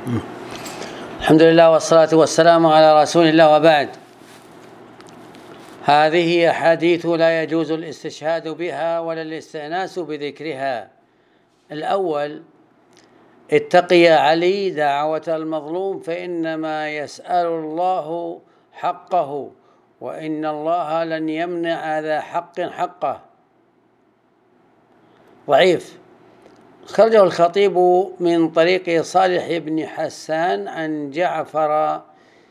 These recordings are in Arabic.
الحمد لله والصلاة والسلام على رسول الله، وبعد. هذه أحاديث لا يجوز الاستشهاد بها ولا الاستئناس بذكرها. الأول: اتق يا علي دعوة المظلوم فإنما يسأل الله حقه، وإن الله لن يمنع ذا حق حقه. ضعيف. خرجه الخطيب من طريق صالح بن حسان عن جعفر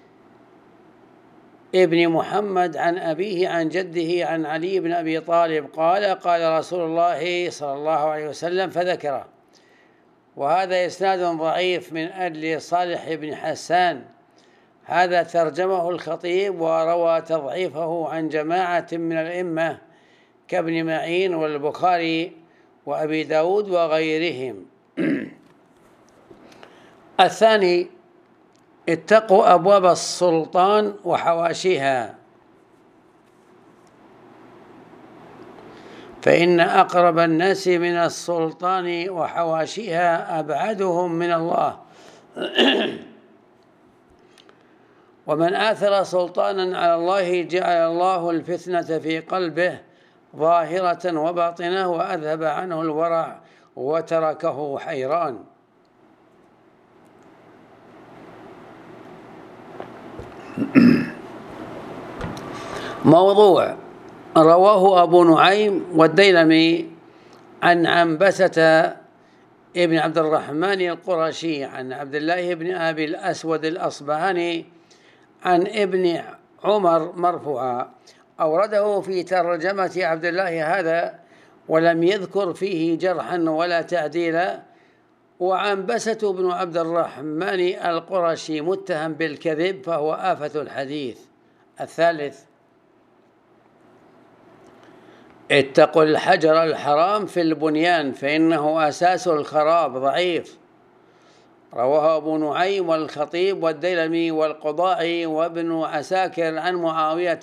ابن محمد عن أبيه عن جده عن علي بن أبي طالب قال: قال رسول الله صلى الله عليه وسلم، فذكره. وهذا إسناد ضعيف من أجل صالح بن حسان. هذا ترجمه الخطيب وروى تضعيفه عن جماعة من الأئمة كابن معين والبخاري وأبي داود وغيرهم. الثاني: اتقوا أبواب السلطان وحواشيها، فإن أقرب الناس من السلطان وحواشيها أبعدهم من الله. ومن آثر سلطانا على الله جعل الله الفتنة في قلبه ظاهرة وباطنة، وأذهب عنه الورع وتركه حيران. موضوع: رواه أبو نعيم والديلمي عن عنبسة ابن عبد الرحمن القرشي عن عبد الله بن أبي الأسود الأصبهاني عن ابن عمر مرفوعا، أورده في ترجمة عبد الله هذا ولم يذكر فيه جرحا ولا تعديلا. وعنبسة بن عبد الرحمن القرشي متهم بالكذب فهو آفة الحديث. الثالث: اتقوا الحجر الحرام في البنيان فإنه أساس الخراب. ضعيف. رواه أبو نعيم والخطيب والديلمي والقضاعي وابن عساكر عن معاوية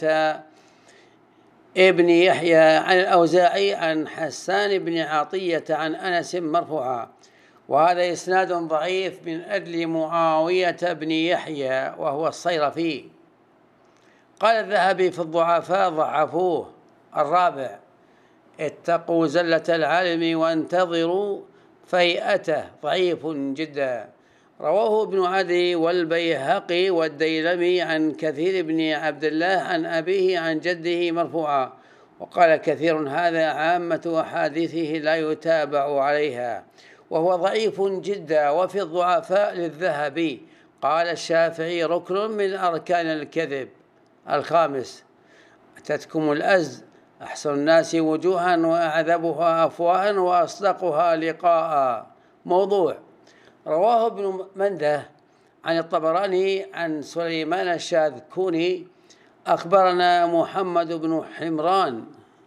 ابن يحيى عن الأوزاعي عن حسان بن عطية عن أنس مرفوعا. وهذا إسناد ضعيف من أجل معاوية بن يحيى وهو الصيرفي. قال الذهبي في الضعفاء: ضعفوه. الرابع: اتقوا زلة العالم وانتظروا فيئته. ضعيف جدا. رواه ابن عدي والبيهقي والديلمي عن كثير بن عبد الله عن أبيه عن جده مرفوعا. وقال كثير: هذا عامة أحاديثه لا يتابع عليها، وهو ضعيف جدا. وفي الضعفاء للذهبي قال الشافعي: ركن من أركان الكذب. الخامس: أتتكم الأزد أحسن الناس وجوها وأعذبها أفواها وأصدقها لقاء. موضوع: رواه ابن منده عن الطبراني عن سليمان الشاذكوني أخبرنا محمد بن حمران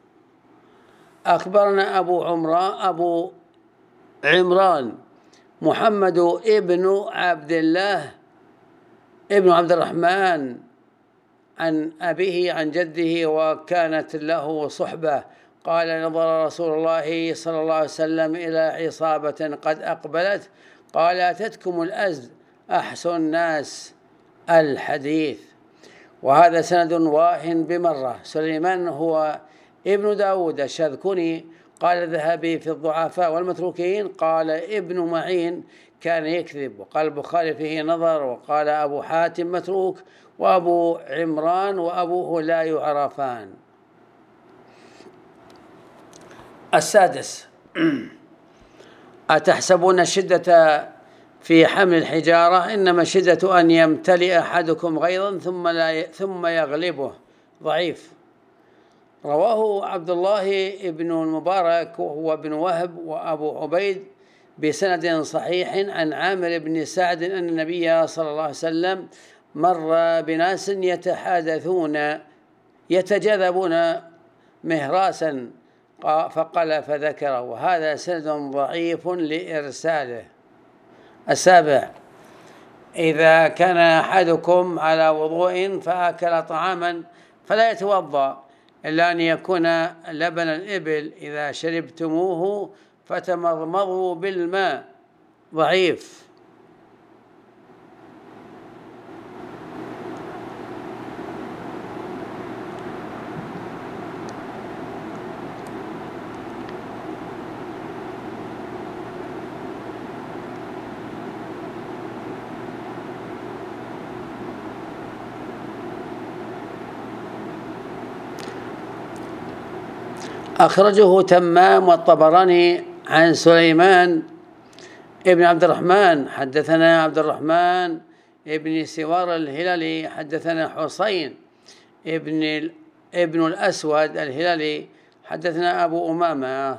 أخبرنا أبو عمران محمد ابن عبد الله ابن عبد الرحمن عن أبيه عن جده وكانت له صحبة. قال: نظر رسول الله صلى الله عليه وسلم إلى عصابة قد أقبلت، قال: أتتكم الأزد أحسن الناس. الحديث. وهذا سند واهن بمرة. سليمان هو ابن داود الشاذكوني. قال الذهبي في الضعفاء والمتروكين: قال ابن معين كان يكذب. وقال البخاري فيه نظر. وقال أبو حاتم متروك. وأبو عمران وأبوه لا يعرفان. السادس: أتحسبون الشدة في حمل الحجارة، إنما الشدة أن يمتلئ أحدكم غيظا ثم يغلبه. ضعيف. رواه عبد الله بن المبارك وهو ابن وهب وأبو عبيد بسند صحيح عن عامر بن سعد أن النبي صلى الله عليه وسلم مر بناس يتجاذبون مهراسا فقال فذكره. وهذا سند ضعيف لإرساله. السابع: إذا كان أحدكم على وضوء فأكل طعاما فلا يتوضأ إلا أن يكون لبن الإبل، إذا شربتموه فتمضمضوا بالماء. ضعيف. أخرجه تمام والطبراني عن سليمان ابن عبد الرحمن حدثنا عبد الرحمن ابن سوار الهلالي حدثنا حسين ابن الأسود الهلالي حدثنا أبو أمامة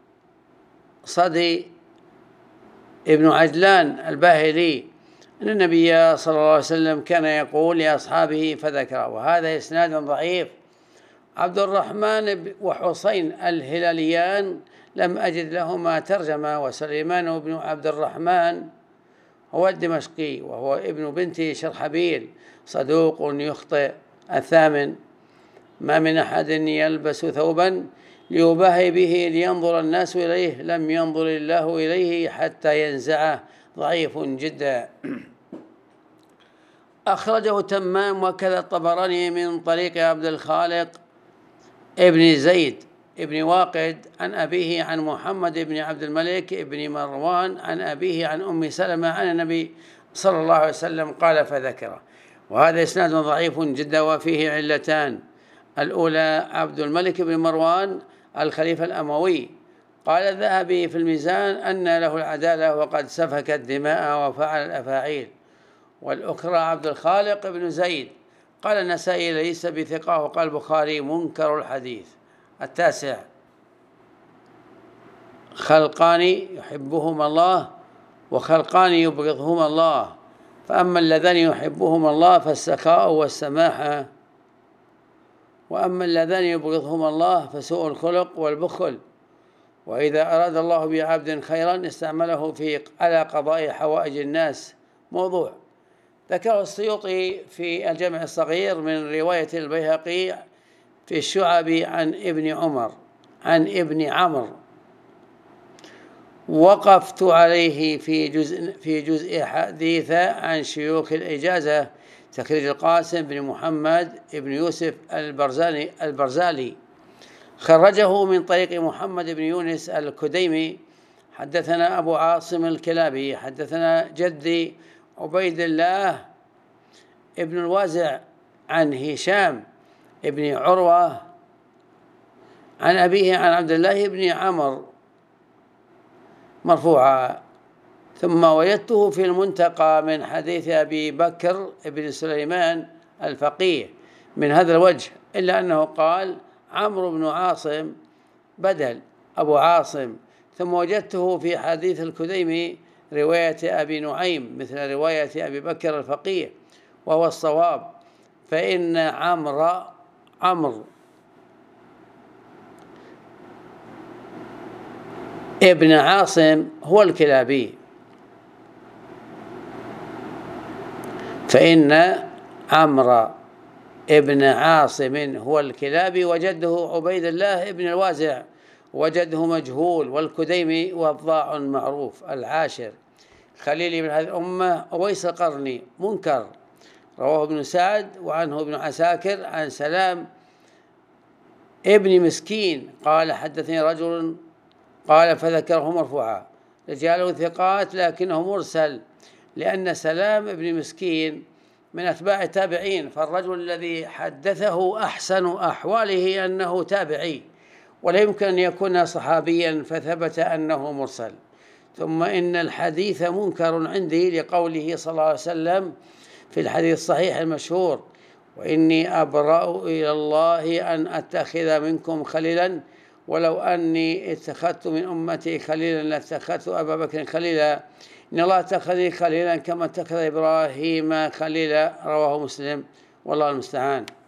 صدي ابن عجلان الباهلي أن النبي صلى الله عليه وسلم كان يقول لأصحابه فذكر. وهذا إسناد ضعيف. عبد الرحمن وحسين الهلاليان لم أجد لهما ترجمة. وسليمان بن عبد الرحمن هو الدمشقي وهو ابن بنت شرحبيل صدوق يخطئ. 8 ما من أحد يلبس ثوبا ليباهي به لينظر الناس إليه لم ينظر الله إليه حتى ينزعه. ضعيف جدا. أخرجه تمام وكذا الطبراني من طريق عبد الخالق ابن زيد ابن واقد عن أبيه عن محمد بن عبد الملك ابن مروان عن أبيه عن أم سلمة عن النبي صلى الله عليه وسلم قال فذكره. وهذا إسناد ضعيف جدا وفيه علتان. الأولى عبد الملك بن مروان الخليفة الأموي قال الذهبي في الميزان أن له العدالة وقد سفك الدماء وفعل الأفاعيل. والأخرى عبد الخالق بن زيد قال النسائي ليس بثقة وقال البخاري منكر الحديث. 9 خلقان يحبهما الله وخلقان يبغضهما الله فأما اللذان يحبهما الله فالسخاء والسماحة وأما اللذان يبغضهما الله فسوء الخلق والبخل. وإذا أراد الله بعبد خيرا استعمله على قضاء حوائج الناس. موضوع ذكره السيوطي في الجامع الصغير من رواية البيهقي في الشعب عن ابن عمرو وقفت عليه في جزء حديث عن شيوخ الإجازة تخريج القاسم بن محمد بن يوسف البرزالي خرجه من طريق محمد بن يونس الكديمي حدثنا أبو عاصم الكلابي حدثنا جدي عبيد الله ابن الوازع عن هشام ابن عروة عن أبيه عن عبد الله بن عمرو مرفوعا. ثم وجدته في المنتقى من حديث أبي بكر بن سليمان الفقيه من هذا الوجه إلا أنه قال عمرو بن عاصم بدل أبو عاصم. ثم وجدته في حديث الكديمي رواية أبي نعيم مثل رواية أبي بكر الفقيه وهو الصواب. فإن عمرو ابن عاصم هو الكلابي. فإن عمرو ابن عاصم هو الكلابي وجده عبيد الله ابن الوازع وجده مجهول والكديمي وضاع معروف. 10 خليلي من هذه الأمة أويس القرني منكر رواه ابن سعد وعنه ابن عساكر عن سلام ابن مسكين قال حدثني رجل قال فذكره مرفوعا. رجاله ثقات لكنه مرسل لأن سلام ابن مسكين من أتباع التابعين فالرجل الذي حدثه أحسن أحواله أنه تابعي ولا يمكن أن يكون صحابيا فثبت أنه مرسل. ثم إن الحديث منكر عندي لقوله صلى الله عليه وسلم في الحديث الصحيح المشهور وإني أبرأ إلى الله أن أتخذ منكم خليلا ولو أني اتخذت من أمتي خليلا لاتخذت أبا بكر خليلا إن الله اتخذني خليلا كما اتخذ إبراهيم خليلا. رواه مسلم والله المستعان.